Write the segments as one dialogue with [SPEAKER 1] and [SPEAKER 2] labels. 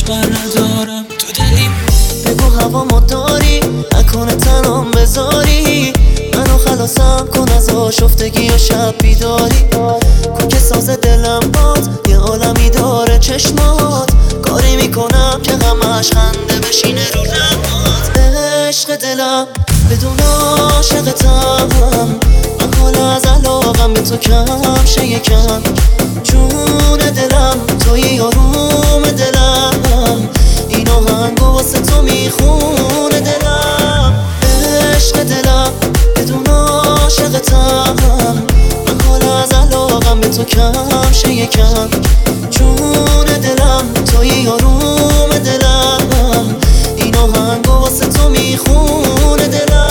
[SPEAKER 1] بر ندارم تو دلیم.
[SPEAKER 2] بگو هوامو داری نکنه تنام بذاری منو خلاصم کن از آشفتگی و شب بیداری کن که ساز دلم باد یه عالمی داره چشمات کاری میکنم که غمش خنده بشینه رو لبات عشق دلم بدون عاشقتم من حالا از علاقم به تو کم شه یکم جون دلم توی آروم دلم این آهنگو واسه تو میخونه دلم عشق دلم بدون عاشقتم من حالا از علاقم به تو کم شه یکم جون دلم توی آروم دلم این آهنگو واسه تو میخونه دلم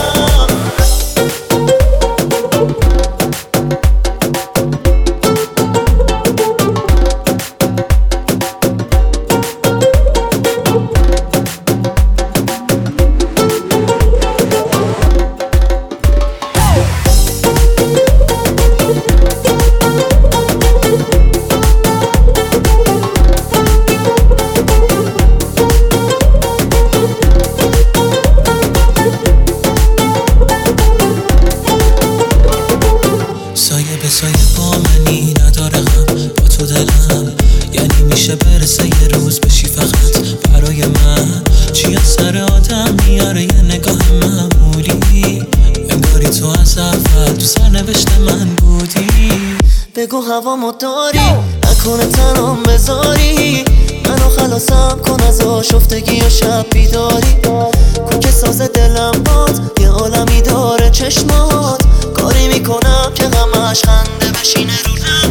[SPEAKER 1] به سایه با منی نداره غم با تو دلم یعنی میشه برسه یه روز بشی فقط برای من چی از سر آدم میاره یه نگاه معمولی انگاری تو از اول تو سرنوشت من بودی
[SPEAKER 2] بگو هوامو داری نکنه تنام بذاری منو خلاصم کن از آشفتگی و شب بیداری کن که ساز دلم باد یه عالمی داره چشمات کاری میکنم که غمش خنده بشینه رو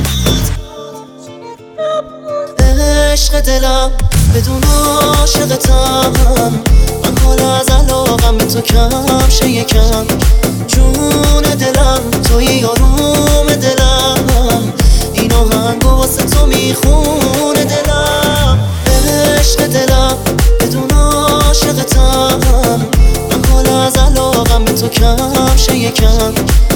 [SPEAKER 2] لبات عشق دلم بدون عاشقتم من حالا از علاقم به تو کم شه یکم جون دلم توی آروم دلم این آهنگو واسه تو میخونه دلم عشق دلم بدون عاشقتم من حالا از علاقم به تو کم شه یکم